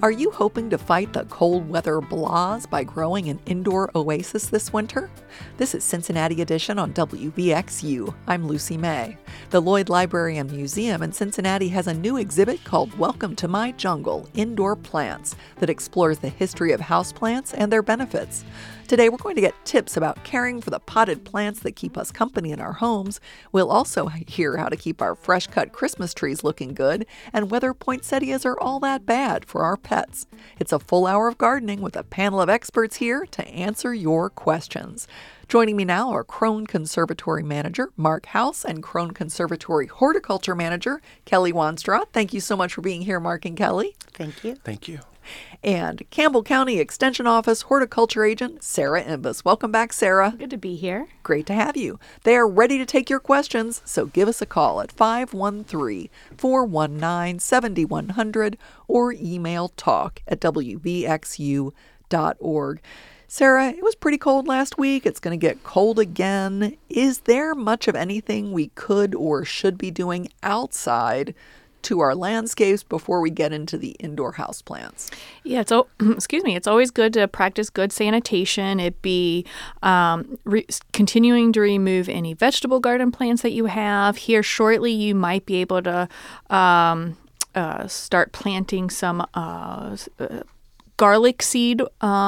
Are you hoping to fight the cold weather blahs by growing an indoor oasis this winter? This is Cincinnati Edition on WVXU. I'm Lucy May. The Lloyd Library and Museum in Cincinnati has a new exhibit called Welcome to My Jungle, Indoor Plants, that explores the history of houseplants and their benefits. Today we're going to get tips about caring for the potted plants that keep us company in our homes. We'll also hear how to keep our fresh-cut Christmas trees looking good and whether poinsettias are all that bad for our pets. It's a full hour of gardening with a panel of experts here to answer your questions. Joining me now are Crone Conservatory Manager Mark House and Crone Conservatory Horticulture Manager Kelly Wanstraw. Thank you so much for being here, Mark and Kelly. Thank you. Thank you. And Campbell County Extension Office Horticulture Agent Sarah Imbus. Welcome back, Sarah. Good to be here. Great to have you. They are ready to take your questions, so give us a call at 513-419-7100 or email talk@wvxu.org. Sarah, it was pretty cold last week. It's going to get cold again. Is there much of anything we could or should be doing outside to our landscapes before we get into the indoor houseplants? Yeah, it's always good to practice good sanitation. It be continuing to remove any vegetable garden plants that you have. Here shortly, you might be able to start planting some garlic seed,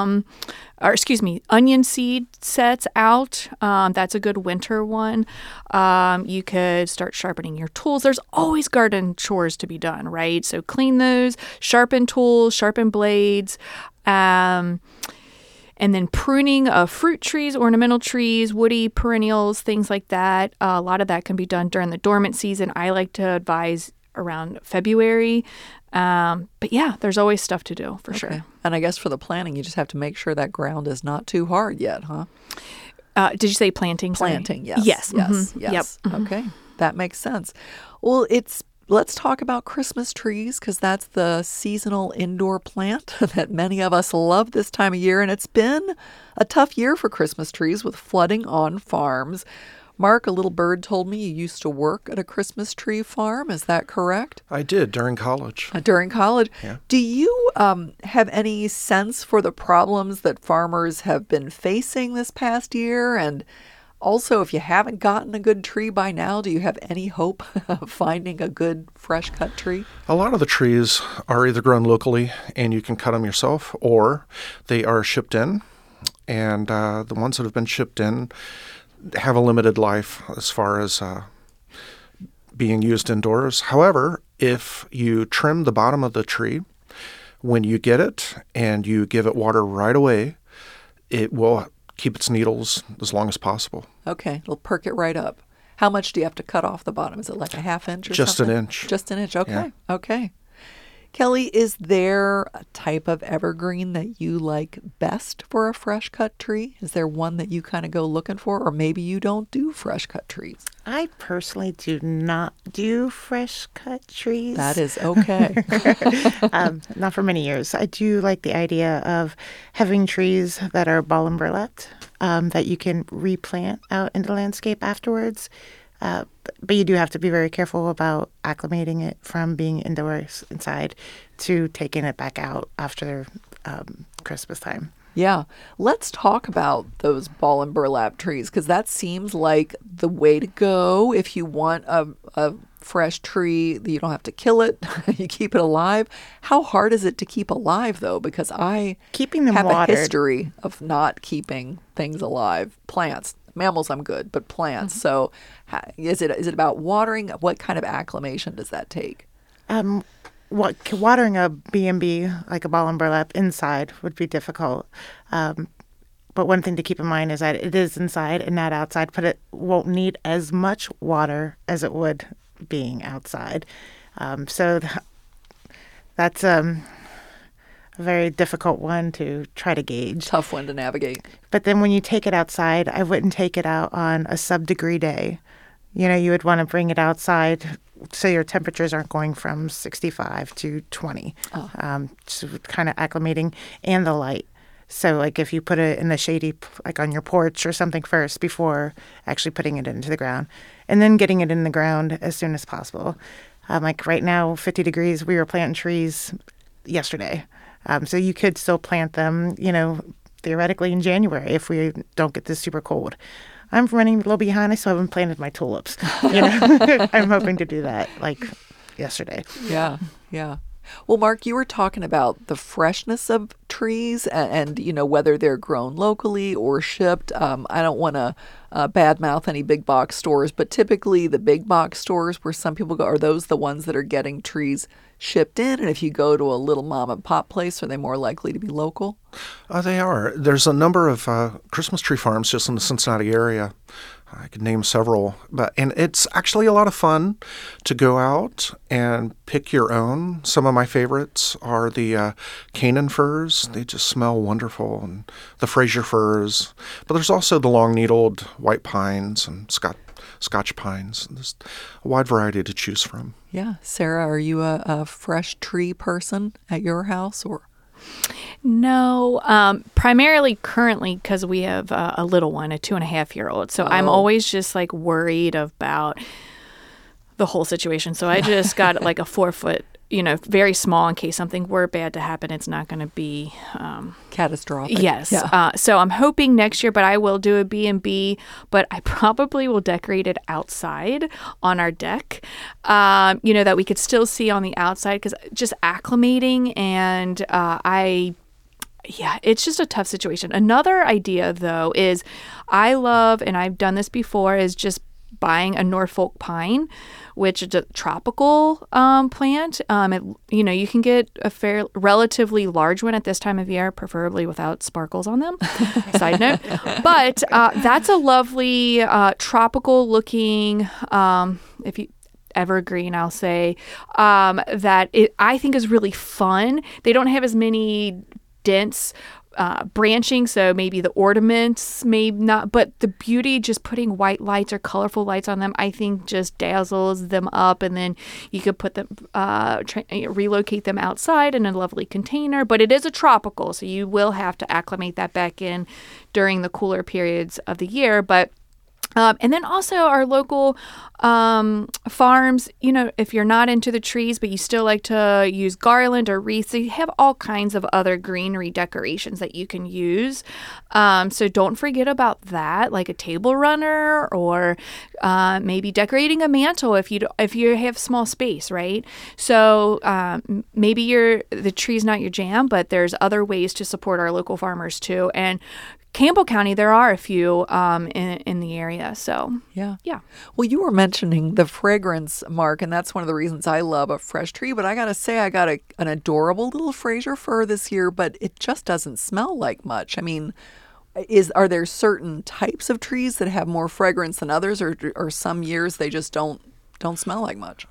onion seed sets out. That's a good winter one. You could start sharpening your tools. There's always garden chores to be done, right? So clean those, sharpen tools, sharpen blades, and then pruning of fruit trees, ornamental trees, woody perennials, things like that. A lot of that can be done during the dormant season. I like to advise around February. But yeah, there's always stuff to do for sure. And I guess for the planting, you just have to make sure that ground is not too hard yet, huh? Did you say planting? Planting, yes. Yes. Yes. Mm-hmm. Yes. Yep. Mm-hmm. Okay. That makes sense. Well, let's talk about Christmas trees because that's the seasonal indoor plant that many of us love this time of year. And it's been a tough year for Christmas trees with flooding on farms. Mark, a little bird told me you used to work at a Christmas tree farm. Is that correct? I did during college. During college? Yeah. Do you have any sense for the problems that farmers have been facing this past year? And also, if you haven't gotten a good tree by now, do you have any hope of finding a good fresh cut tree? A lot of the trees are either grown locally and you can cut them yourself, or they are shipped in. And the ones that have been shipped in have a limited life as far as being used indoors. However, if you trim the bottom of the tree when you get it and you give it water right away, it will keep its needles as long as possible. Okay, it'll perk it right up. How much do you have to cut off the bottom? Is it like a half inch or Just something? an inch. Just an inch, okay. Yeah. Okay. Kelly, is there a type of evergreen that you like best for a fresh cut tree? Is there one that you kind of go looking for? Or maybe you don't do fresh cut trees? I personally do not do fresh cut trees. That is okay. Not for many years. I do like the idea of having trees that are ball and burlapped, that you can replant out in the landscape afterwards. But you do have to be very careful about acclimating it from being indoors inside to taking it back out after Christmas time. Yeah. Let's talk about those ball and burlap trees because that seems like the way to go if you want a fresh tree. You don't have to kill it. You keep it alive. How hard is it to keep alive, though? Because I Keeping them have watered. a history of not keeping things alive. Plants. Mammals, I'm good, but plants. Mm-hmm. So is it about watering? What kind of acclimation does that take? Watering a B&B, like a ball and burlap, inside would be difficult. But one thing to keep in mind is that it is inside and not outside, but it won't need as much water as it would being outside. So that's a very difficult one to try to gauge. Tough one to navigate. But then when you take it outside, I wouldn't take it out on a sub-degree day. You know, you would want to bring it outside so your temperatures aren't going from 65 to 20. So kind of acclimating, and the light. So like if you put it in the shady, like on your porch or something first before actually putting it into the ground, and then getting it in the ground as soon as possible. Like right now, 50 degrees, we were planting trees yesterday. So you could still plant them, theoretically in January if we don't get this super cold. I'm running a little behind. I still haven't planted my tulips. I'm hoping to do that like yesterday. Yeah, yeah. Well, Mark, you were talking about the freshness of trees and whether they're grown locally or shipped. I don't want to badmouth any big box stores, but typically the big box stores where some people go, are those the ones that are getting trees shipped in? And if you go to a little mom and pop place, are they more likely to be local? They are. There's a number of Christmas tree farms just in the Cincinnati area. I could name several, and it's actually a lot of fun to go out and pick your own. Some of my favorites are the Canaan firs. They just smell wonderful, and the Fraser firs. But there's also the long-needled white pines and Scotch pines. There's a wide variety to choose from. Yeah. Sarah, are you a fresh tree person at your house or? No, primarily currently because we have a little one, a 2.5-year-old. So I'm always just like worried about the whole situation. So I just got like a 4-foot, very small in case something were bad to happen. It's not going to be catastrophic. Yes. Yeah. So I'm hoping next year, but I will do a B&B, but I probably will decorate it outside on our deck, that we could still see on the outside because just acclimating and it's just a tough situation. Another idea, though, is I love, and I've done this before, is just buying a Norfolk pine, which is a tropical plant. You can get a relatively large one at this time of year, preferably without sparkles on them. Side note. But that's a lovely tropical looking, if you evergreen, I'll say, that I think is really fun. They don't have as many dense branching, so maybe the ornaments may not, but the beauty, just putting white lights or colorful lights on them, I think just dazzles them up. And then you could put them, relocate them outside in a lovely container. But it is a tropical, so you will have to acclimate that back in during the cooler periods of the year. But and then also our local farms, if you're not into the trees, but you still like to use garland or wreaths, they have all kinds of other greenery decorations that you can use. So don't forget about that, like a table runner or maybe decorating a mantle if you have small space, right? So maybe the tree's not your jam, but there's other ways to support our local farmers too. And Campbell County, there are a few in the area. So, yeah. Well, you were mentioning the fragrance, Mark, and that's one of the reasons I love a fresh tree. But I got to say, I got an adorable little Fraser fir this year, but it just doesn't smell like much. I mean, are there certain types of trees that have more fragrance than others, or some years they just don't smell like much?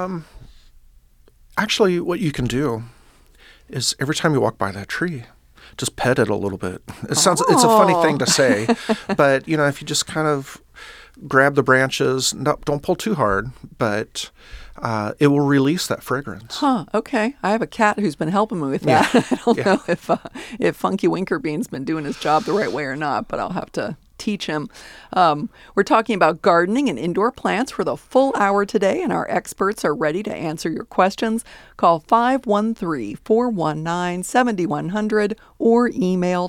Actually, what you can do is every time you walk by that tree, just pet it a little bit. It's a funny thing to say, but if you just kind of grab the branches, don't pull too hard, but it will release that fragrance. Huh. Okay. I have a cat who's been helping me with that. Yeah. I don't know if Funky Winkerbean's been doing his job the right way or not, but I'll have to teach him. We're talking about gardening and indoor plants for the full hour today, and our experts are ready to answer your questions. Call 513-419-7100 or email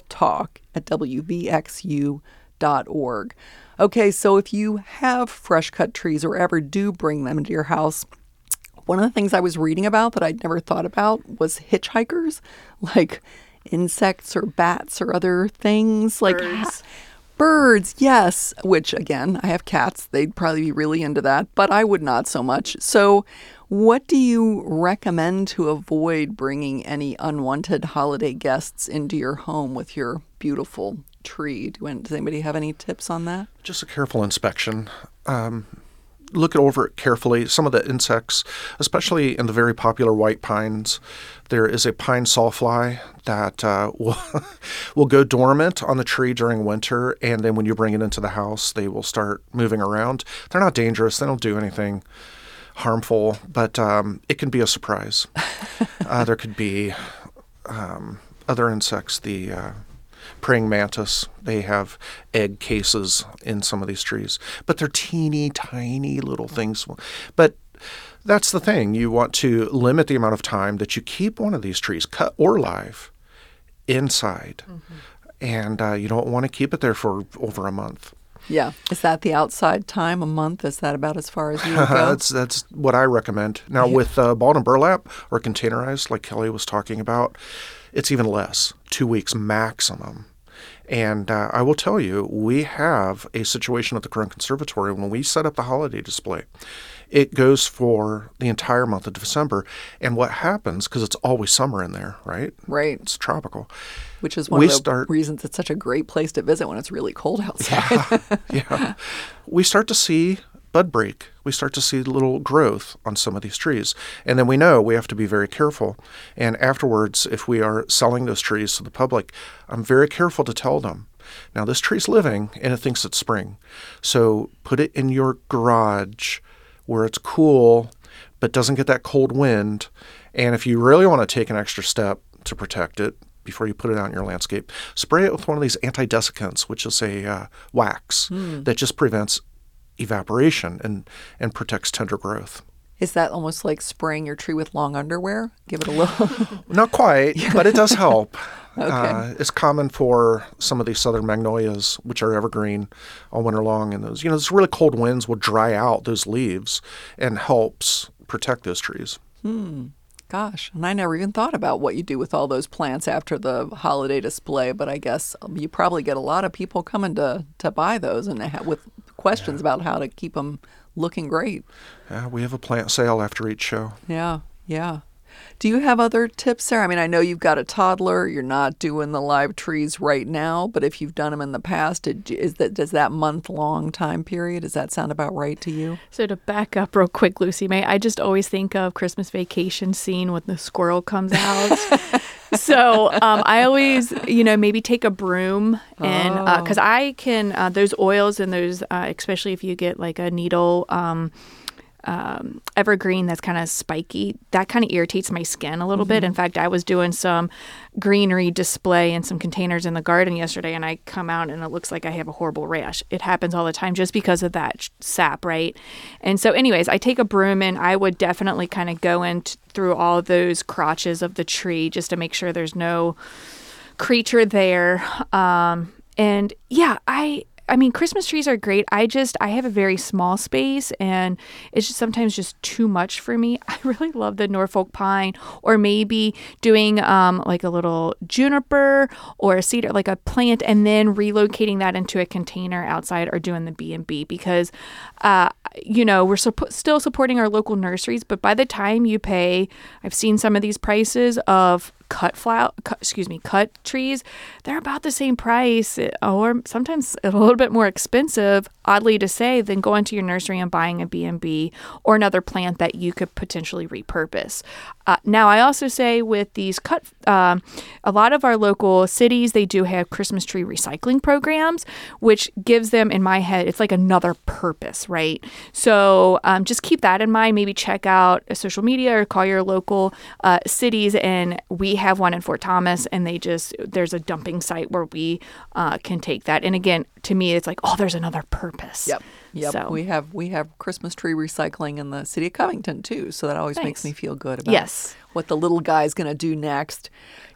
talk@wvxu.org. Okay, so if you have fresh cut trees or ever do bring them into your house, one of the things I was reading about that I'd never thought about was hitchhikers, like insects or bats or other things like birds, yes, which again, I have cats. They'd probably be really into that, but I would not so much. So what do you recommend to avoid bringing any unwanted holiday guests into your home with your beautiful tree? Does anybody have any tips on that? Just a careful inspection. Look over it carefully. Some of the insects, especially in the very popular white pines, there is a pine sawfly that will go dormant on the tree during winter, and then when you bring it into the house, they will start moving around. They're not dangerous. They don't do anything harmful, but it can be a surprise. There could be other insects, the praying mantis. They have egg cases in some of these trees, but they're teeny tiny little things. But That's the thing. You want to limit the amount of time that you keep one of these trees, cut or live, inside. And you don't want to keep it there for over a month. Yeah. Is that the outside time, a month? Is that about as far as you would go? That's what I recommend. Now, with balled and burlap or containerized, like Kelly was talking about, it's even less, 2 weeks maximum. And I will tell you, we have a situation at the Corona Conservatory when we set up the holiday display. It goes for the entire month of December. And what happens, because it's always summer in there, right? Right. It's tropical. Which is one of the reasons it's such a great place to visit when it's really cold outside. Yeah. We start to see bud break. We start to see little growth on some of these trees. And then we know we have to be very careful. And afterwards, if we are selling those trees to the public, I'm very careful to tell them, now this tree's living and it thinks it's spring. So put it in your garage where it's cool but doesn't get that cold wind. And if you really want to take an extra step to protect it before you put it out in your landscape, spray it with one of these anti-desiccants, which is a wax that just prevents evaporation and protects tender growth. Is that almost like spraying your tree with long underwear? Give it a little... Not quite, but it does help. Okay. It's common for some of these southern magnolias, which are evergreen all winter long. And those really cold winds will dry out those leaves and helps protect those trees. Gosh, and I never even thought about what you do with all those plants after the holiday display, but I guess you probably get a lot of people coming to buy those and with questions about how to keep them looking great. Yeah, we have a plant sale after each show. Yeah. Do you have other tips, Sarah? I mean, I know you've got a toddler. You're not doing the live trees right now, but if you've done them in the past, does that month-long time period, does that sound about right to you? So to back up real quick, Lucy May, I just always think of Christmas Vacation scene when the squirrel comes out. So I always, maybe take a broom and because I can, those oils and those, especially if you get like a needle evergreen that's kind of spiky, that kind of irritates my skin a little bit. In fact, I was doing some greenery display in some containers in the garden yesterday, and I come out and it looks like I have a horrible rash. It happens all the time just because of that sap, right? And so anyways, I take a broom and I would definitely kind of go in through all those crotches of the tree just to make sure there's no creature there. And yeah, I mean, Christmas trees are great. I have a very small space and it's just sometimes just too much for me. I really love the Norfolk pine, or maybe doing like a little juniper or a cedar, like a plant, and then relocating that into a container outside, or doing the B&B, because we're still supporting our local nurseries, but by the time you pay, I've seen some of these prices of cut trees, they're about the same price, or sometimes a little bit more expensive, oddly to say, than going to your nursery and buying a B&B or another plant that you could potentially repurpose. Now, I also say with these a lot of our local cities, they do have Christmas tree recycling programs, which gives them, in my head, it's like another purpose, right? So just keep that in mind. Maybe check out social media or call your local cities, and we have one in Fort Thomas, and there's a dumping site where we can take that. And again, to me, it's like, there's another purpose. Yep. So. We have Christmas tree recycling in the city of Covington too, so that always makes me feel good about what the little guy's going to do next.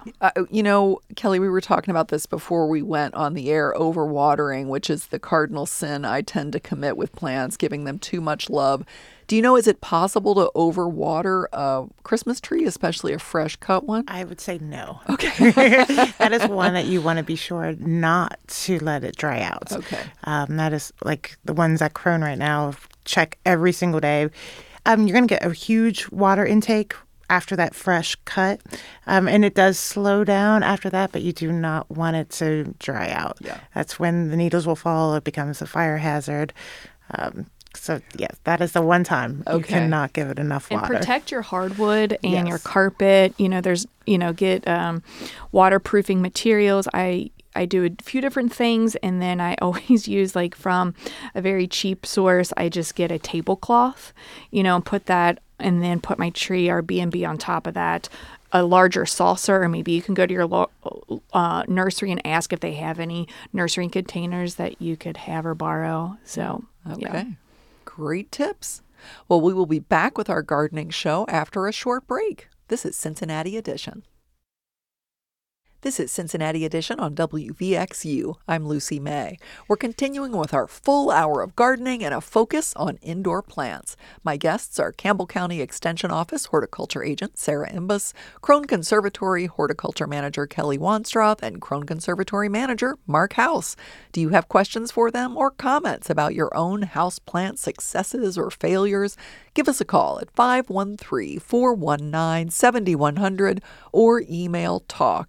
Kelly, we were talking about this before we went on the air, overwatering, which is the cardinal sin I tend to commit with plants, giving them too much love. Do you know, is it possible to overwater a Christmas tree, especially a fresh cut one? I would say no. Okay. That is one that you want to be sure not to let it dry out. Okay. That is like the ones at Crone right now, check every single day. You're going to get a huge water intake after that fresh cut. And it does slow down after that, but you do not want it to dry out. Yeah. That's when the needles will fall. It becomes a fire hazard. So, yes, that is the one time you cannot give it enough water. And protect your hardwood and your carpet. Get waterproofing materials. I do a few different things, and then I always use, like, from a very cheap source, I just get a tablecloth, and put that, and then put my tree or B&B on top of that, a larger saucer, or maybe you can go to your nursery and ask if they have any nursery containers that you could have or borrow. So, Okay. Great tips. Well, we will be back with our gardening show after a short break. This is Cincinnati Edition. This is Cincinnati Edition on WVXU. I'm Lucy May. We're continuing with our full hour of gardening and a focus on indoor plants. My guests are Campbell County Extension Office Horticulture Agent Sarah Imbus, Crone Conservatory Horticulture Manager Kelly Wanstroth, and Crone Conservatory Manager Mark House. Do you have questions for them or comments about your own houseplant successes or failures? Give us a call at 513-419-7100 or email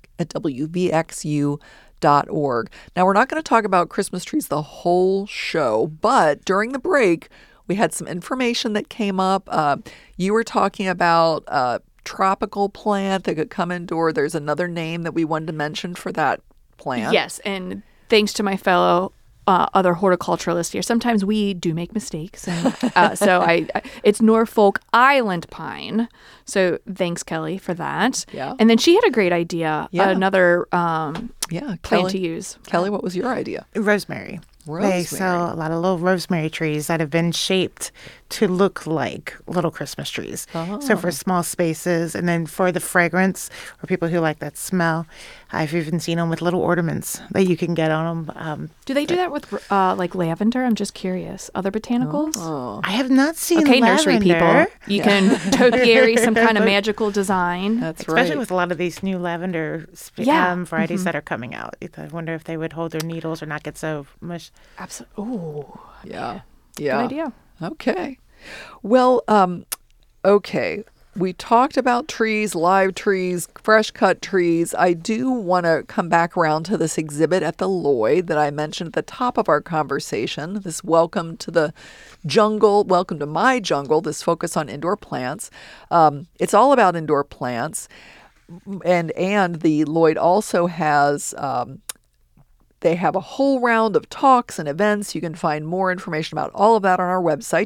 talk@wvxu.org. Now, we're not going to talk about Christmas trees the whole show, but during the break, we had some information that came up. You were talking about a tropical plant that could come indoor. There's another name that we wanted to mention for that plant. Yes, and thanks to my fellow other horticulturalists here, sometimes we do make mistakes, and so it's Norfolk Island pine. So thanks, Kelly, for that. Yeah. And then she had a great idea, another Kelly, plant to use. Kelly, what was your idea? Rosemary. They sell a lot of little rosemary trees that have been shaped to look like little Christmas trees. Oh. So for small spaces, and then for the fragrance, or people who like that smell, I've even seen them with little ornaments that you can get on them. Do they do that with like lavender? I'm just curious. Other botanicals? Oh. I have not seen lavender. Nursery people. You can topiary some kind of magical design. That's Especially with a lot of these new lavender varieties that are coming out. I wonder if they would hold their needles or not get so much. Absolutely. Oh, yeah. Good idea. Okay. Well, okay. We talked about trees, live trees, fresh cut trees. I do want to come back around to this exhibit at the Lloyd that I mentioned at the top of our conversation. This welcome to the jungle, welcome to my jungle, this focus on indoor plants. It's all about indoor plants. And the Lloyd also has they have a whole round of talks and events. You can find more information about all of that on our website,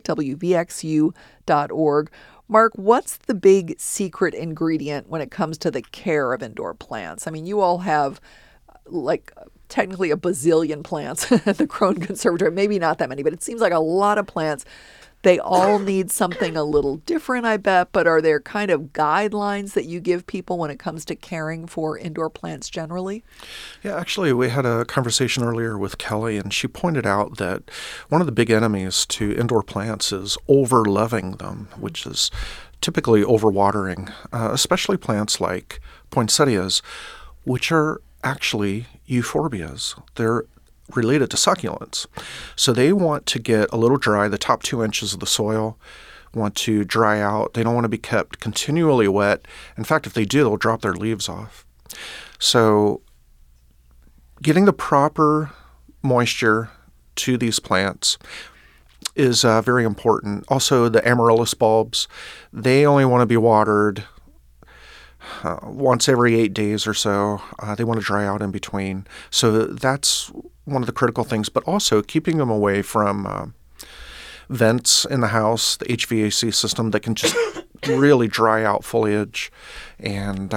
wvxu.org. Mark, what's the big secret ingredient when it comes to the care of indoor plants? I mean, you all have technically a bazillion plants at the Crone Conservatory. Maybe not that many, but it seems like a lot of plants. They all need something a little different, I bet, but are there kind of guidelines that you give people when it comes to caring for indoor plants generally? Yeah, actually, we had a conversation earlier with Kelly, and she pointed out that one of the big enemies to indoor plants is over-loving them, which is typically overwatering, especially plants like poinsettias, which are actually euphorbias. They're related to succulents. So they want to get a little dry. The top 2 inches of the soil want to dry out. They don't want to be kept continually wet. In fact, if they do, they'll drop their leaves off. So getting the proper moisture to these plants is very important. Also, the amaryllis bulbs, they only want to be watered once every 8 days or so. They want to dry out in between. So that's one of the critical things, but also keeping them away from vents in the house, the HVAC system that can just really dry out foliage, and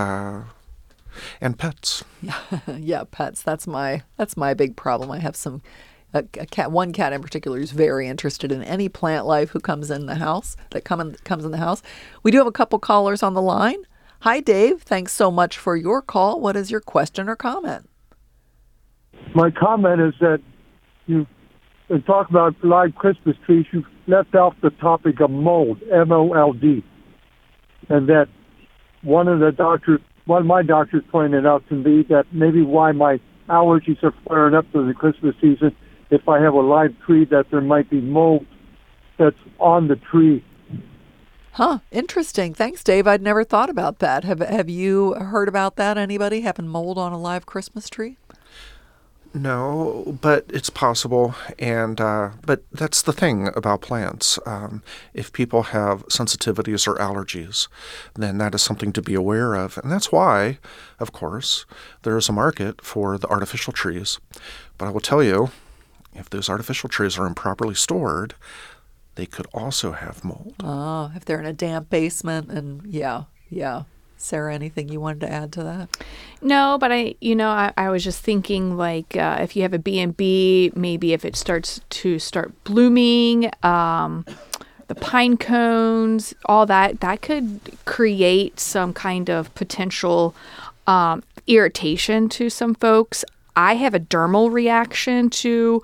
pets. Yeah, pets. That's my big problem. I have a cat. One cat in particular who's very interested in any plant life who comes in the house. Comes in the house. We do have a couple callers on the line. Hi, Dave. Thanks so much for your call. What is your question or comment? My comment is that you talk about live Christmas trees. You left off the topic of mold, M-O-L-D, and that one of my doctors pointed out to me that maybe why my allergies are flaring up through the Christmas season, if I have a live tree, that there might be mold that's on the tree. Huh. Interesting. Thanks, Dave. I'd never thought about that. Have you heard about that? Anybody having mold on a live Christmas tree? No, but it's possible, and but that's the thing about plants. If people have sensitivities or allergies, then that is something to be aware of, and that's why, of course, there is a market for the artificial trees. But I will tell you, if those artificial trees are improperly stored, they could also have mold. Oh, if they're in a damp basement, and yeah. Sarah, anything you wanted to add to that? No, but I was just thinking, like, if you have a B&B, maybe if it starts blooming the pine cones, all that could create some kind of potential irritation to some folks. I have a dermal reaction to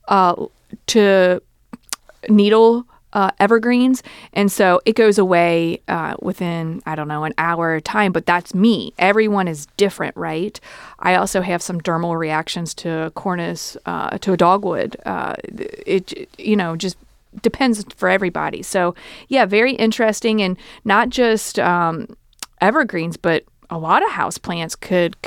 needle evergreens, and so it goes away within, I don't know, an hour time, but that's me. Everyone is different, right? I also have some dermal reactions to cornus, to a dogwood. It just depends for everybody. So yeah, very interesting, and not just evergreens, but a lot of houseplants could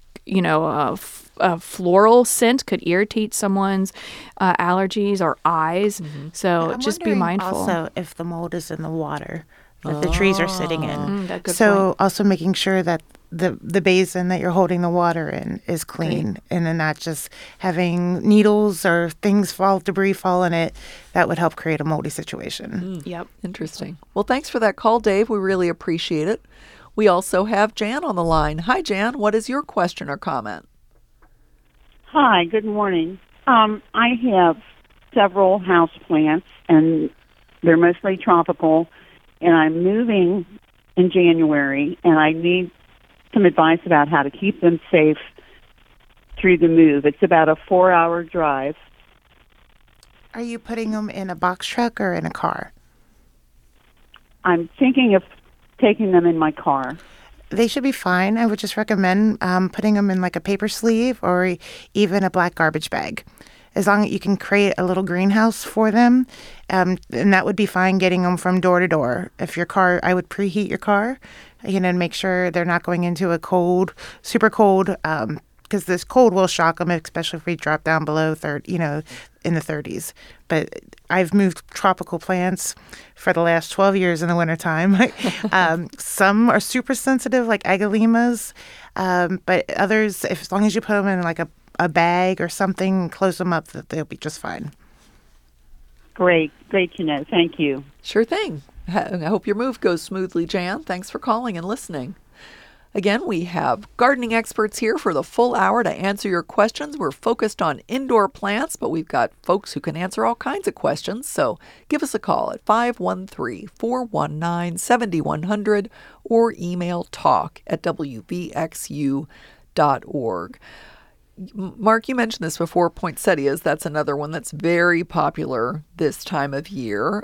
a floral scent could irritate someone's allergies or eyes. Mm-hmm. So just be mindful. Also, if the mold is in the water that the trees are sitting in. So also making sure that the basin that you're holding the water in is clean, and then not just having needles or debris fall in it. That would help create a moldy situation. Yep. Interesting. Well, thanks for that call, Dave. We really appreciate it. We also have Jan on the line. Hi, Jan. What is your question or comment? Hi, good morning. I have several house plants, and they're mostly tropical, and I'm moving in January, and I need some advice about how to keep them safe through the move. It's about a 4-hour drive. Are you putting them in a box truck or in a car? I'm thinking of taking them in my car. They should be fine. I would just recommend putting them in like a paper sleeve or even a black garbage bag. As long as you can create a little greenhouse for them, and that would be fine getting them from door to door. If your car, I would preheat your car, and make sure they're not going into a cold, super cold, because this cold will shock them, especially if we drop down below in the 30s. But I've moved tropical plants for the last 12 years in the wintertime. Some are super sensitive, like agalaemas, but others, as long as you put them in like a bag or something, close them up, that they'll be just fine. Great to know. Thank you. Sure thing. I hope your move goes smoothly, Jan. Thanks for calling and listening. Again, we have gardening experts here for the full hour to answer your questions. We're focused on indoor plants, but we've got folks who can answer all kinds of questions. So give us a call at 513-419-7100 or email talk@wvxu.org. Mark, you mentioned this before, poinsettias. That's another one that's very popular this time of year.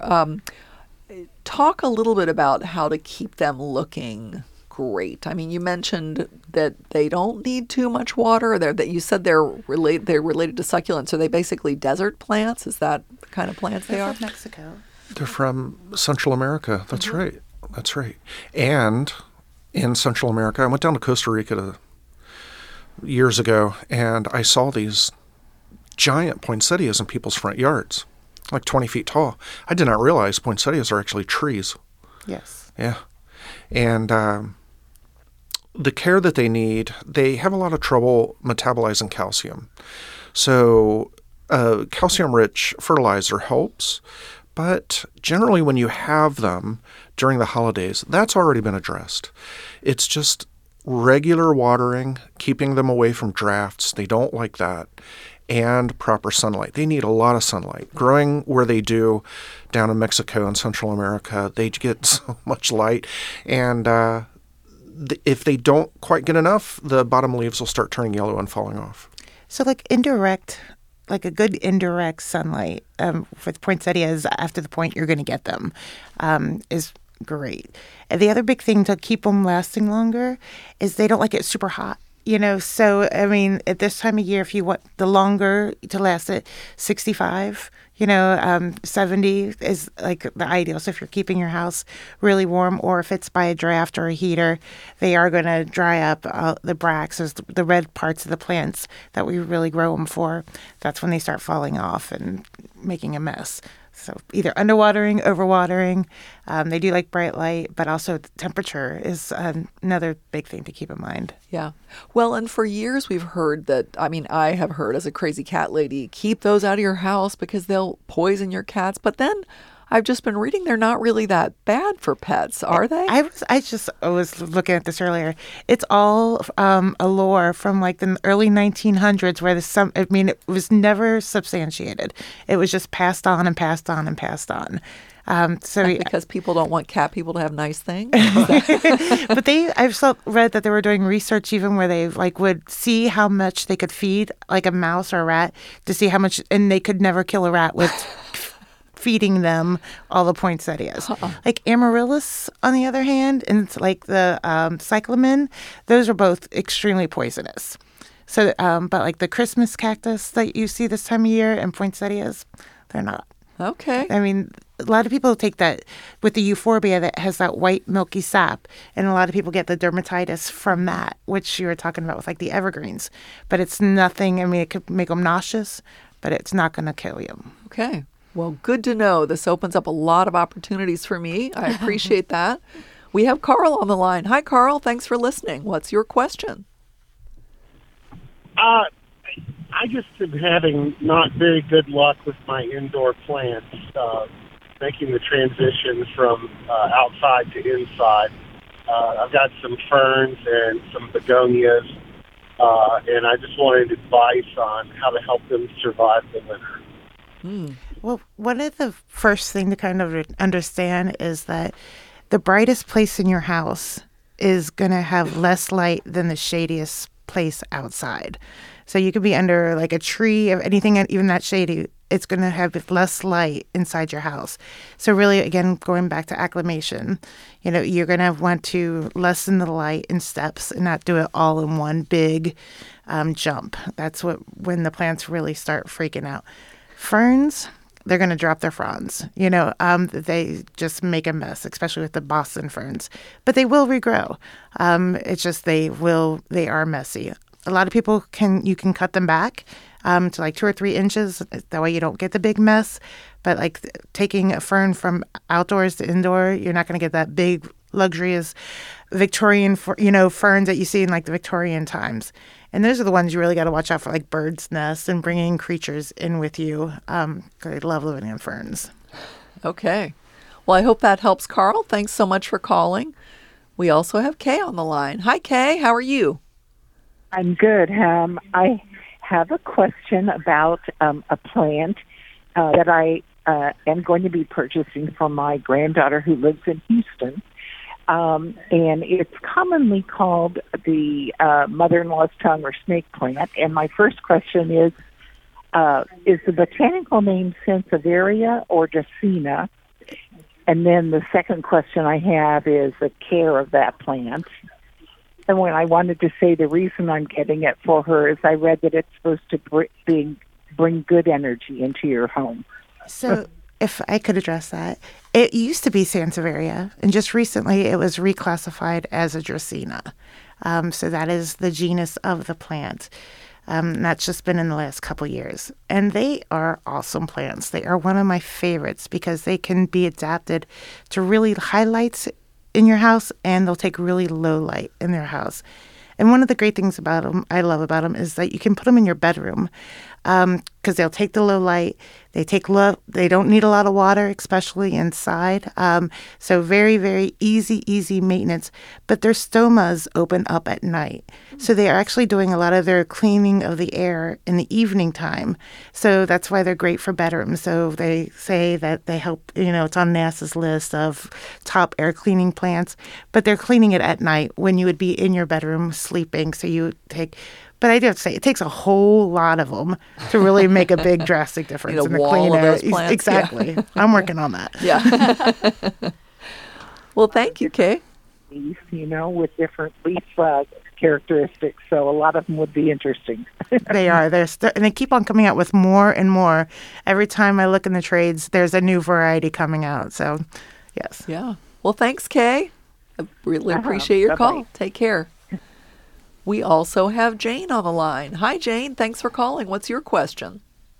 Talk a little bit about how to keep them looking great. I mean, you mentioned that they don't need too much water. You said they're related to succulents. Are they basically desert plants? Is that the kind of plants they are? From Mexico. They're from Central America. That's right. That's right. And in Central America, I went down to Costa Rica years ago, and I saw these giant poinsettias in people's front yards, like 20 feet tall. I did not realize poinsettias are actually trees. Yes. Yeah. And the care that they need, they have a lot of trouble metabolizing calcium. So calcium-rich fertilizer helps, but generally when you have them during the holidays, that's already been addressed. It's just regular watering, keeping them away from drafts. They don't like that. And proper sunlight. They need a lot of sunlight. Growing where they do down in Mexico and Central America, they get so much light. And if they don't quite get enough, the bottom leaves will start turning yellow and falling off. So like a good indirect sunlight with poinsettias after the point you're going to get them is great. And the other big thing to keep them lasting longer is they don't like it super hot. So, I mean, at this time of year, if you want the longer to last at 65, 70 is like the ideal. So if you're keeping your house really warm, or if it's by a draft or a heater, they are going to dry up the bracts, the red parts of the plants that we really grow them for. That's when they start falling off and making a mess. So either underwatering, overwatering. They do like bright light, but also the temperature is another big thing to keep in mind. Yeah. Well, and for years we've heard that, I have heard as a crazy cat lady, keep those out of your house because they'll poison your cats. But then I've just been reading they're not really that bad for pets, are they? I was looking at this earlier. It's all a lore from like the early 1900s where it was never substantiated. It was just passed on and passed on and passed on. Because people don't want cat people to have nice things. But I've read that they were doing research even where they like would see how much they could feed like a mouse or a rat to see how much, and they could never kill a rat with feeding them all the poinsettias. Like amaryllis, on the other hand, and it's like the cyclamen, those are both extremely poisonous. So, but like the Christmas cactus that you see this time of year and poinsettias, they're not. Okay. I mean, a lot of people take that with the euphorbia that has that white milky sap, and a lot of people get the dermatitis from that, which you were talking about with like the evergreens. But it's nothing. I mean, it could make them nauseous, but it's not going to kill you. Okay. Well, good to know. This opens up a lot of opportunities for me. I appreciate that. We have Carl on the line. Hi, Carl. Thanks for listening. What's your question? I just am having not very good luck with my indoor plants, making the transition from outside to inside. I've got some ferns and some begonias, and I just wanted advice on how to help them survive the winter. Well, one of the first thing to kind of understand is that the brightest place in your house is going to have less light than the shadiest place outside. So you could be under like a tree or anything, even that shady, it's going to have less light inside your house. So really, again, going back to acclimation, you're going to want to lessen the light in steps and not do it all in one big jump. That's when the plants really start freaking out. Ferns, they're going to drop their fronds. They just make a mess, especially with the Boston ferns. But they will regrow. It's just they are messy. A lot of people you can cut them back to like 2 or 3 inches. That way you don't get the big mess. But like taking a fern from outdoors to indoor, you're not going to get that big luxurious Victorian, ferns that you see in like the Victorian times. And those are the ones you really got to watch out for, like birds' nests and bringing creatures in with you. Because I love living in ferns. Okay. Well, I hope that helps, Carl. Thanks so much for calling. We also have Kay on the line. Hi, Kay. How are you? I'm good. I have a question about a plant that I am going to be purchasing for my granddaughter who lives in Houston. And it's commonly called the mother-in-law's tongue or snake plant. And my first question is the botanical name Sansevieria or Dracaena? And then the second question I have is the care of that plant. And when I wanted to say the reason I'm getting it for her is I read that it's supposed to bring good energy into your home. So if I could address that, it used to be Sansevieria, and just recently it was reclassified as a Dracaena. So that is the genus of the plant. That's just been in the last couple years. And they are awesome plants. They are one of my favorites because they can be adapted to really high lights in your house, and they'll take really low light in their house. And one of the great things about them, I love about them, is that you can put them in your bedroom because they'll take the low light. They don't need a lot of water, especially inside. So very, very easy maintenance. But their stomas open up at night. So they are actually doing a lot of their cleaning of the air in the evening time. So that's why they're great for bedrooms. So they say that they help, it's on NASA's list of top air cleaning plants. But they're cleaning it at night when you would be in your bedroom sleeping. So you take... But I do have to say, it takes a whole lot of them to really make a big drastic difference in the clean air. Exactly. Yeah. I'm working on that. Yeah. Well, thank you, Kay. With different leaf characteristics. So a lot of them would be interesting. They are. And they keep on coming out with more and more. Every time I look in the trades, there's a new variety coming out. So, yes. Yeah. Well, thanks, Kay. I really appreciate your call. Take care. We also have Jane on the line. Hi, Jane. Thanks for calling. What's your question?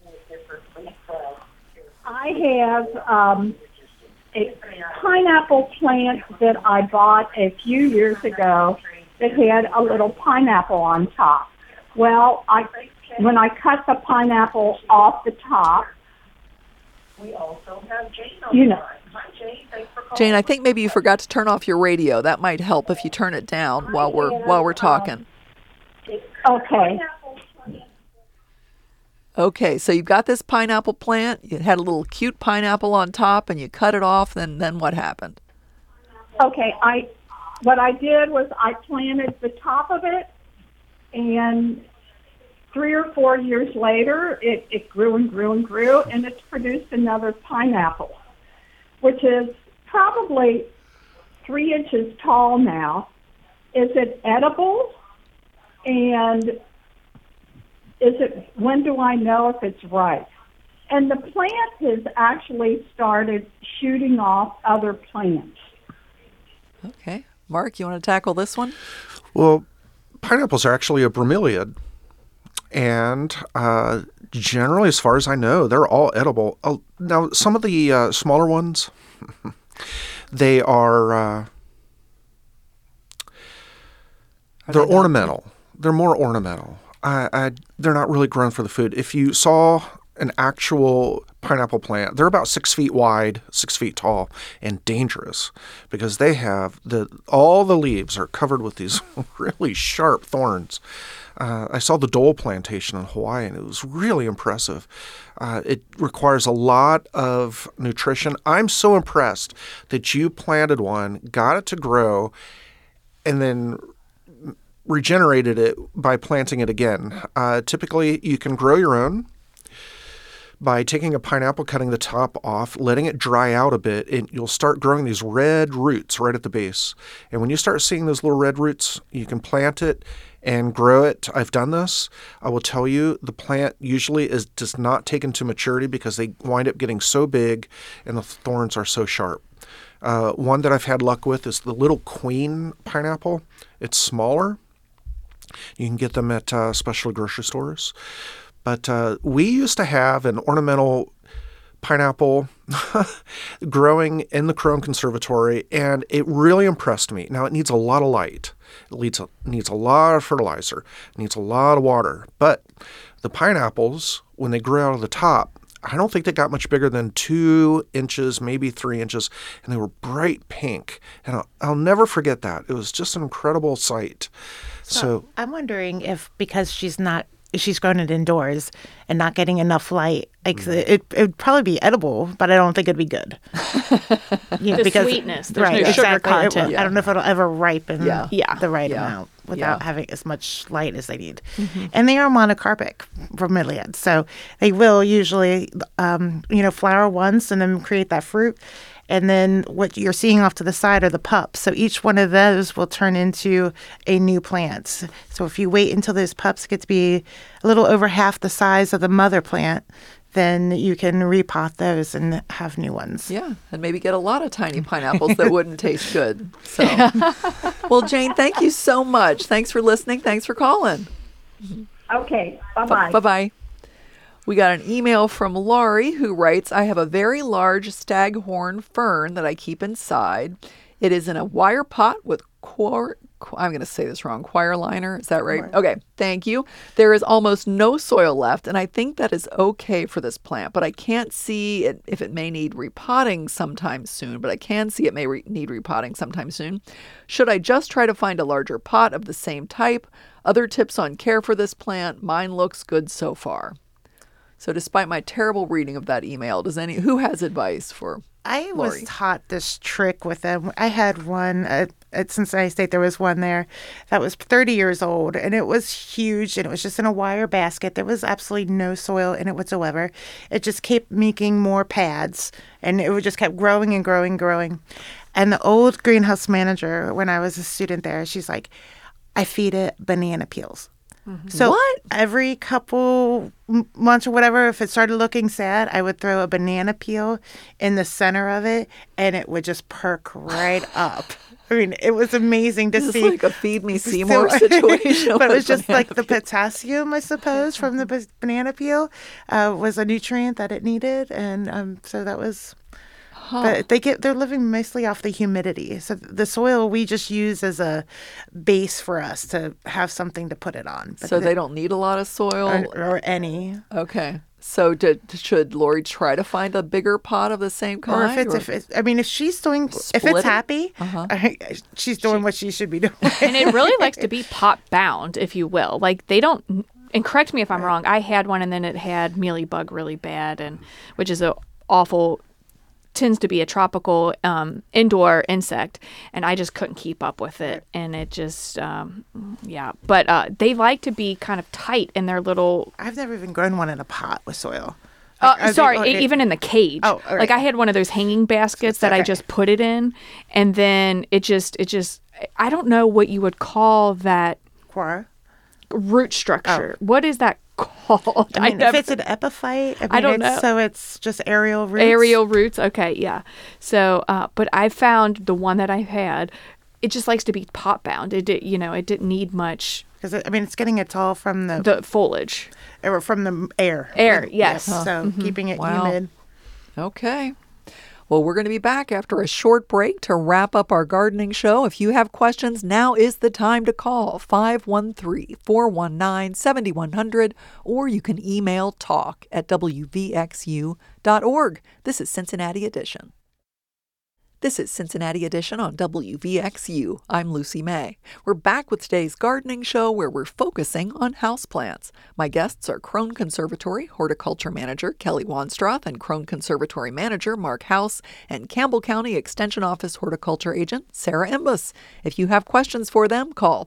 I have a pineapple plant that I bought a few years ago that had a little pineapple on top. Well, when I cut the pineapple off the top, You know. Jane, I think maybe you forgot to turn off your radio. That might help if you turn it down while we're talking. Okay. Okay, so you've got this pineapple plant. You had a little cute pineapple on top, and you cut it off. Then what happened? Okay. What I did was I planted the top of it, and 3 or 4 years later, it grew and grew and grew, and it's produced another pineapple, which is probably 3 inches tall now. Is it edible? And when do I know if it's ripe? And the plant has actually started shooting off other plants. Okay. Mark, you want to tackle this one? Well, pineapples are actually a bromeliad. And generally, as far as I know, they're all edible. Now, some of the smaller ones, they are they're ornamental. They're more ornamental. They're not really grown for the food. If you saw an actual pineapple plant, they're about 6 feet wide, 6 feet tall, and dangerous because they have all the leaves are covered with these really sharp thorns. I saw the Dole plantation in Hawaii, and it was really impressive. It requires a lot of nutrition. I'm so impressed that you planted one, got it to grow, and then regenerated it by planting it again. Typically, you can grow your own by taking a pineapple, cutting the top off, letting it dry out a bit, and you'll start growing these red roots right at the base. And when you start seeing those little red roots, you can plant it and grow it. I've done this. I will tell you, the plant usually does not take into maturity because they wind up getting so big and the thorns are so sharp. One that I've had luck with is the Little Queen pineapple. It's smaller. You can get them at specialty grocery stores. But we used to have an ornamental pineapple growing in the Crone Conservatory, and it really impressed me. Now, it needs a lot of light. It needs a lot of fertilizer. It needs a lot of water. But the pineapples, when they grew out of the top, I don't think they got much bigger than 2 inches, maybe 3 inches, and they were bright pink. And I'll never forget that. It was just an incredible sight. So I'm wondering if because she's grown it indoors and not getting enough light, it'd probably be edible, but I don't think it'd be good. Because sweetness, there's no sugar content. I don't know if it'll ever ripen the right amount without having as much light as they need. Mm-hmm. And they are monocarpic bromeliads, so they will usually, flower once and then create that fruit. And then what you're seeing off to the side are the pups. So each one of those will turn into a new plant. So if you wait until those pups get to be a little over half the size of the mother plant, then you can repot those and have new ones. Yeah, and maybe get a lot of tiny pineapples that wouldn't taste good. So, well, Jane, thank you so much. Thanks for listening. Thanks for calling. Okay, bye-bye. Bye-bye. We got an email from Laurie who writes, I have a very large staghorn fern that I keep inside. It is in a wire pot with I'm going to say this wrong, quire liner. Is that right? Right. Okay, thank you. There is almost no soil left, and I think that is okay for this plant, but I can't see if it may need repotting sometime soon, but I can see it may need repotting sometime soon. Should I just try to find a larger pot of the same type? Other tips on care for this plant? Mine looks good so far. So despite my terrible reading of that email, who has advice for I Laurie? Was taught this trick with them. I had one at Cincinnati State. There was one there that was 30 years old, and it was huge, and it was just in a wire basket. There was absolutely no soil in it whatsoever. It just kept making more pads, and it just kept growing and growing and growing. And the old greenhouse manager, when I was a student there, she's like, I feed it banana peels. Mm-hmm. So what? Every couple months or whatever, if it started looking sad, I would throw a banana peel in the center of it, and it would just perk right up. I mean, it was amazing to see. It's like a Feed Me Seymour situation. But it was just like the potassium, I suppose, from the banana peel was a nutrient that it needed, and so that was. But they're living mostly off the humidity. So the soil we just use as a base for us to have something to put it on. But so they don't need a lot of soil? Or any. Okay. So should Lori try to find a bigger pot of the same kind? Or if she's doing, if Split it's it? happy, she's doing what she should be doing. And it really likes to be pot bound, if you will. Like they don't, and correct me if I'm wrong, I had one and then it had mealybug really bad, and which is a awful, tends to be a tropical indoor insect, and I just couldn't keep up with it. And it just, But they like to be kind of tight in their little... I've never even grown one in a pot with soil. Even in the cage. Oh, all right. Like I had one of those hanging baskets that I just put it in, and then it just, I don't know what you would call that Quora? root structure. What is that called? If it's an epiphyte, I don't know. So it's just aerial roots. Aerial roots. Okay, yeah. So, but I found the one that I've had, it just likes to be pot bound. It didn't need much. Because it's getting it all from the foliage or from the air. Air, yes. So keeping it humid. Okay. Well, we're going to be back after a short break to wrap up our gardening show. If you have questions, now is the time to call 513-419-7100, or you can email talk@wvxu.org. This is Cincinnati Edition. This is Cincinnati Edition on WVXU. I'm Lucy May. We're back with today's gardening show where we're focusing on houseplants. My guests are Crone Conservatory Horticulture Manager Kelly Wanstroth and Crone Conservatory Manager Mark House and Campbell County Extension Office Horticulture Agent Sarah Imbus. If you have questions for them, call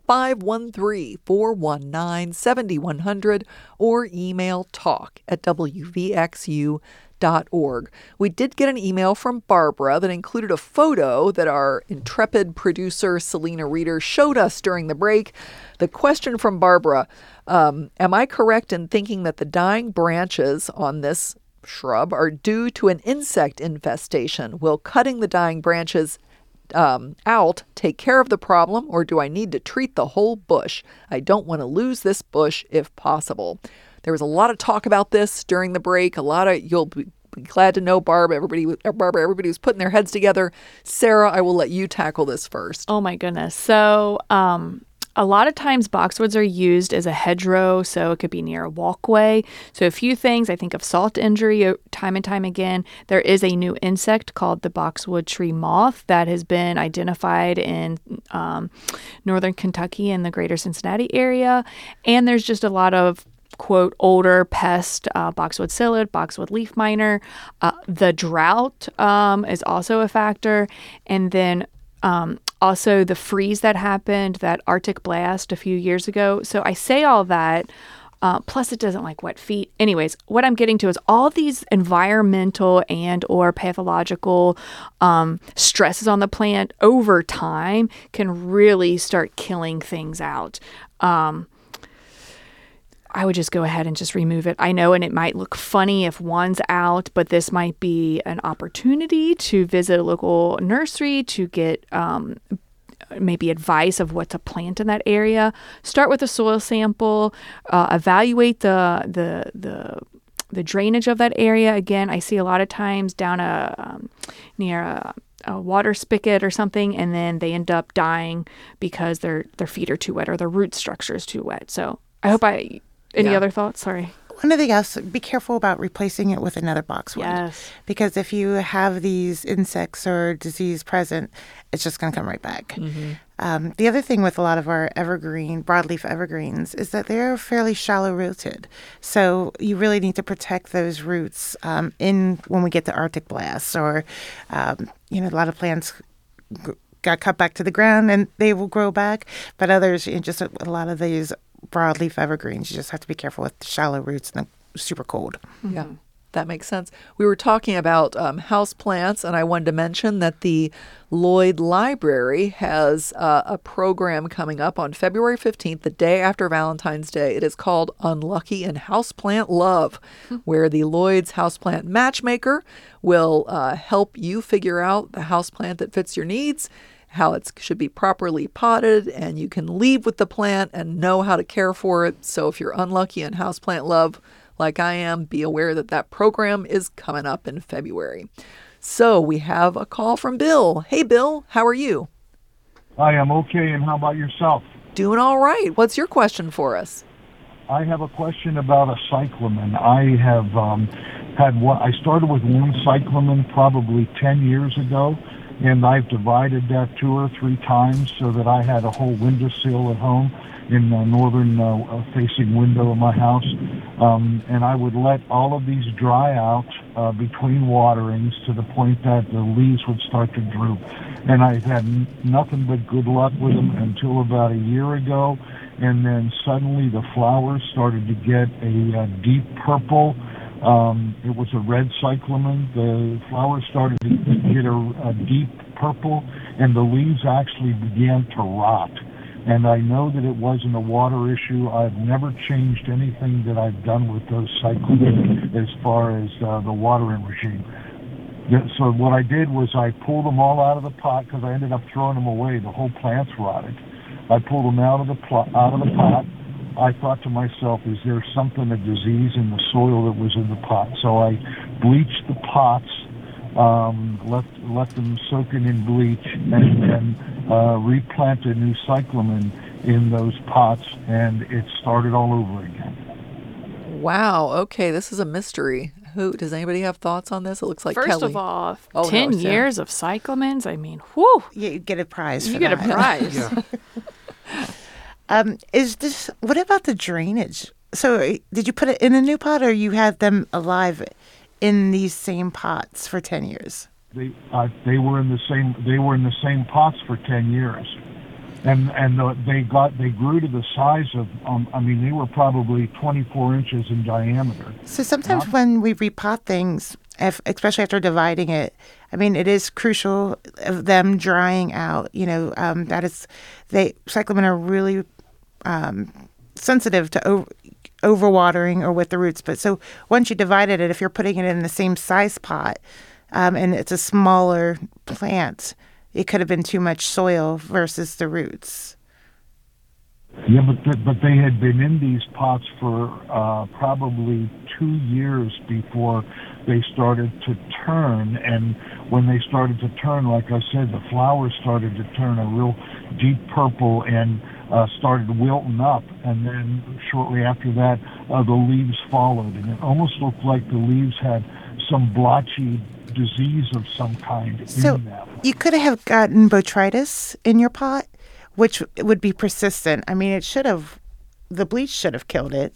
513-419-7100 or email talk@wvxu.org. We did get an email from Barbara that included a photo that our intrepid producer Selena Reeder showed us during the break. The question from Barbara, am I correct in thinking that the dying branches on this shrub are due to an insect infestation? Will cutting the dying branches out take care of the problem, or do I need to treat the whole bush? I don't want to lose this bush if possible. There was a lot of talk about this during the break. You'll be glad to know, everybody was putting their heads together. Sarah, I will let you tackle this first. Oh my goodness. So, a lot of times boxwoods are used as a hedgerow, so it could be near a walkway. So a few things, I think of salt injury time and time again. There is a new insect called the boxwood tree moth that has been identified in northern Kentucky and the greater Cincinnati area. And there's just a lot of quote older pest, boxwood psyllid, boxwood leaf miner. The drought is also a factor. And then also the freeze that happened, that Arctic blast a few years ago. So I say all that, plus it doesn't like wet feet. Anyways, what I'm getting to is all of these environmental and or pathological stresses on the plant over time can really start killing things out. I would just go ahead and just remove it. I know, and it might look funny if one's out, but this might be an opportunity to visit a local nursery to get maybe advice of what to plant in that area. Start with a soil sample, evaluate the drainage of that area. Again, I see a lot of times down near a water spigot or something, and then they end up dying because their feet are too wet or their root structure is too wet. So I hope Any other thoughts? Sorry. One of the else, be careful about replacing it with another boxwood. Yes. Because if you have these insects or disease present, it's just going to come right back. Mm-hmm. The other thing with a lot of our broadleaf evergreens is that they're fairly shallow rooted. So you really need to protect those roots when we get the Arctic blasts or, a lot of plants got cut back to the ground and they will grow back. But others, just a lot of these broadleaf evergreens, you just have to be careful with shallow roots and the super cold. Yeah, that makes sense. We were talking about house plants, and I wanted to mention that the Lloyd Library has a program coming up on February 15th, the day after Valentine's Day. It is called Unlucky in Houseplant Love, where the Lloyd's Houseplant Matchmaker will help you figure out the houseplant that fits your needs, how it should be properly potted, and you can leave with the plant and know how to care for it. So if you're unlucky in houseplant love, like I am, be aware that program is coming up in February. So we have a call from Bill. Hey, Bill, how are you? I am okay, and how about yourself? Doing all right. What's your question for us? I have a question about a cyclamen. I have I started with one cyclamen probably 10 years ago, and I've divided that 2 or 3 times so that I had a whole windowsill at home in the northern facing window of my house. And I would let all of these dry out between waterings to the point that the leaves would start to droop. And I've had nothing but good luck with them until about a year ago. And then suddenly the flowers started to get a deep purple. It was a red cyclamen. The flowers started to get a deep purple, and the leaves actually began to rot. And I know that it wasn't a water issue. I've never changed anything that I've done with those cyclamen as far as the watering regime. So what I did was I pulled them all out of the pot because I ended up throwing them away. The whole plant's rotted. I pulled them out of the pot. I thought to myself, is there something, a disease in the soil that was in the pot? So I bleached the pots, let them soak in bleach, and then replanted new cyclamen in those pots, and it started all over again. Wow. Okay, this is a mystery. Does anybody have thoughts on this? It looks like First Kelly. of all, Oh, 10 no, Sarah. years of cyclamens. I mean, whew. You get a prize. You for get a that. prize. Yeah. What about the drainage? So did you put it in a new pot, or you had them alive in these same pots for 10 years? They were in the same pots for 10 years, and they grew to the size of they were probably 24 inches in diameter. So sometimes when we repot things, especially after dividing it, it is crucial of them drying out. Cyclamen are really sensitive to overwatering or with the roots. But so once you divided it, if you're putting it in the same size pot, and it's a smaller plant, it could have been too much soil versus the roots. Yeah, but they had been in these pots for probably 2 years before they started to turn. And when they started to turn, like I said, the flowers started to turn a real deep purple and started wilting up. And then shortly after that, the leaves followed. And it almost looked like the leaves had some blotchy disease of some kind in them. You could have gotten botrytis in your pot, which would be persistent. The bleach should have killed it.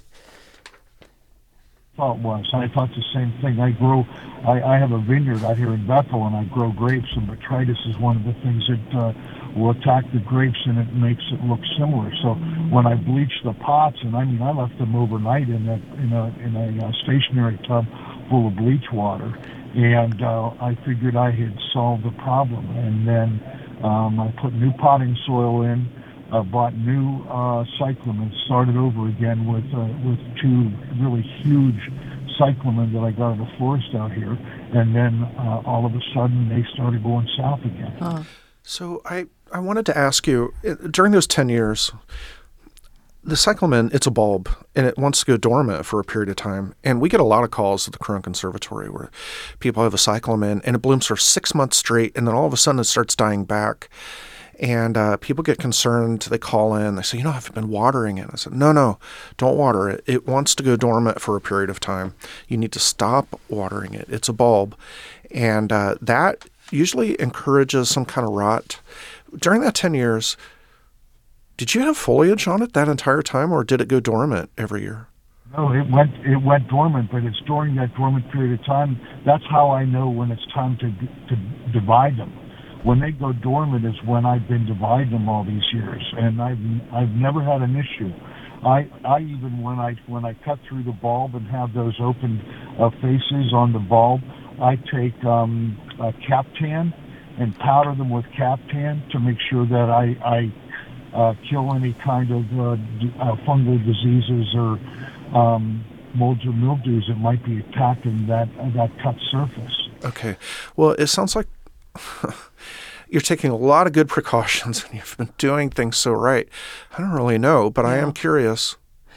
I thought the same thing. I have a vineyard out here in Bethel, and I grow grapes, and botrytis is one of the things that will attack the grapes, and it makes it look similar. So when I bleached the pots, and I left them overnight in a stationary tub full of bleach water, and I figured I had solved the problem. And then I put new potting soil in, bought new cyclamen, started over again with 2 really huge cyclamen that I got at the florist out here, and then all of a sudden they started going south again. So I wanted to ask you, during those 10 years, the cyclamen, it's a bulb, and it wants to go dormant for a period of time. And we get a lot of calls at the Corona Conservatory where people have a cyclamen, and it blooms for 6 months straight, and then all of a sudden it starts dying back. And people get concerned. They call in. They say, I've been watering it. I said, no, don't water it. It wants to go dormant for a period of time. You need to stop watering it. It's a bulb. And that usually encourages some kind of rot. During that 10 years, did you have foliage on it that entire time, or did it go dormant every year? No, it went dormant, but it's during that dormant period of time. That's how I know when it's time to divide them. When they go dormant is when I've been dividing them all these years, and I've never had an issue. I even when I cut through the bulb and have those open faces on the bulb, I take Captan and powder them with Captan to make sure that I kill any kind of fungal diseases or molds or mildews that might be attacking that cut surface. Okay. Well, it sounds like you're taking a lot of good precautions, and you've been doing things so right. I don't really know, but I am curious.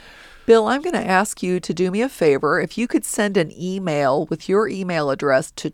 Bill, I'm going to ask you to do me a favor. If you could send an email with your email address to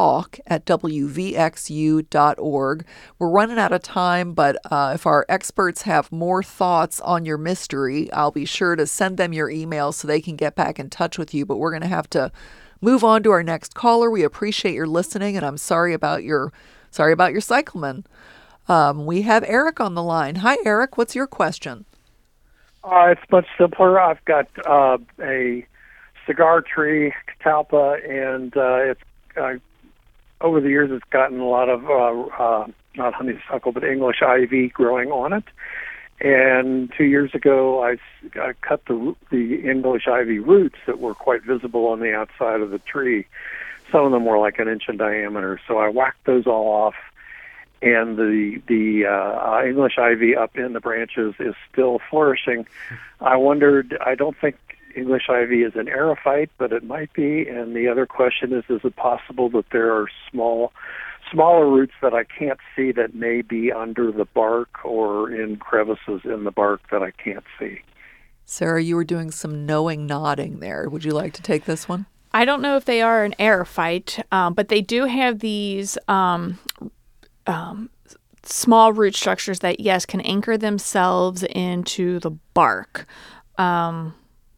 talk@wvxu.org. We're running out of time, but if our experts have more thoughts on your mystery, I'll be sure to send them your email so they can get back in touch with you. But we're going to have to move on to our next caller. We appreciate your listening, and I'm sorry about your cyclamen. We have Eric on the line. Hi, Eric. What's your question? It's much simpler. I've got a cigar tree, catalpa, and it's over the years it's gotten a lot of not honeysuckle but English ivy growing on it. And 2 years ago, I cut the English ivy roots that were quite visible on the outside of the tree. Some of them were like an inch in diameter, so I whacked those all off. And the English ivy up in the branches is still flourishing. I wondered, I don't think English ivy is an aerophyte, but it might be. And the other question is it possible that there are smaller roots that I can't see that may be under the bark or in crevices in the bark that I can't see? Sarah, you were doing some knowing nodding there. Would you like to take this one? I don't know if they are an aerophyte, but they do have these small root structures that, yes, can anchor themselves into the bark. Do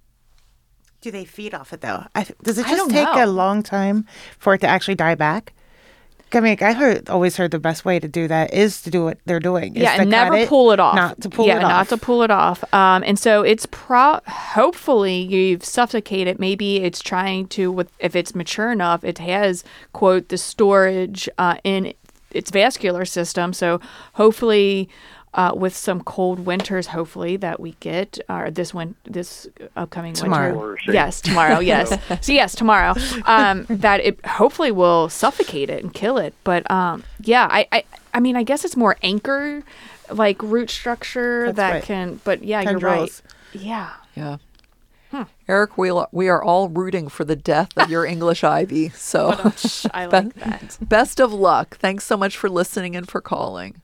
they feed off it, though? Does it I just don't take know. a long time for it to actually die back? I mean, always heard the best way to do that is to do what they're doing. Yeah, and never pull it off. Not to pull it off. Yeah, not to pull it off. And so it's hopefully you've suffocated. Maybe it's trying to, if it's mature enough, it has, quote, the storage in its vascular system. So hopefully with some cold winters, hopefully that we get this upcoming Tomorrow. winter. Yes, tomorrow. Yes. So yes, tomorrow. That it hopefully will suffocate it and kill it. But yeah, I mean, I guess it's more anchor, like root structure That's right. can. But yeah, Tendrils. you're right. Yeah. Yeah. Eric, we are all rooting for the death of your English ivy. So I like that. Best of luck. Thanks so much for listening and for calling.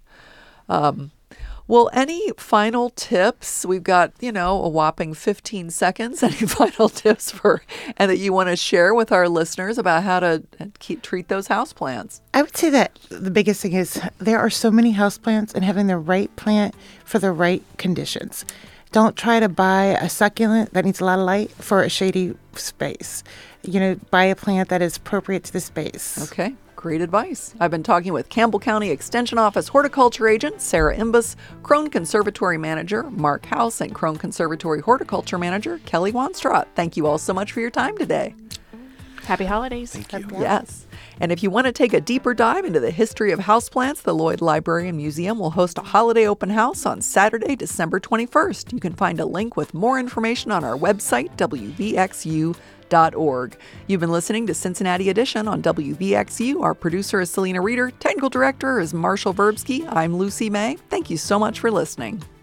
Well, any final tips? We've got, a whopping 15 seconds. Any final tips and that you want to share with our listeners about how to treat those houseplants? I would say that the biggest thing is there are so many houseplants and having the right plant for the right conditions. Don't try to buy a succulent that needs a lot of light for a shady space. Buy a plant that is appropriate to the space. Okay, great advice. I've been talking with Campbell County Extension Office Horticulture Agent Sarah Imbus, Crone Conservatory Manager Mark House, and Crone Conservatory Horticulture Manager Kelly Wanstraat. Thank you all so much for your time today. Happy holidays. Thank you. Yes. And if you want to take a deeper dive into the history of houseplants, the Lloyd Library and Museum will host a holiday open house on Saturday, December 21st. You can find a link with more information on our website, wvxu.org. You've been listening to Cincinnati Edition on WVXU. Our producer is Selena Reeder. Technical director is Marshall Verbsky. I'm Lucy May. Thank you so much for listening.